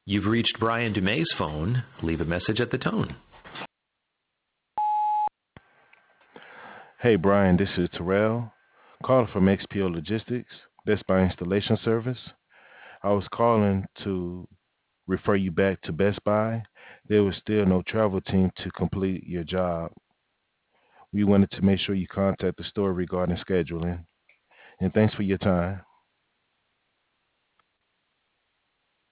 You've reached Brian Dumay's phone. Leave a message at the tone. Hey Brian, this is Terrell, calling from XPO Logistics, Best Buy Installation Service. I was calling to refer you back to Best Buy. There was still no travel team to complete your job. We wanted to make sure you contact the store regarding scheduling. And thanks for your time.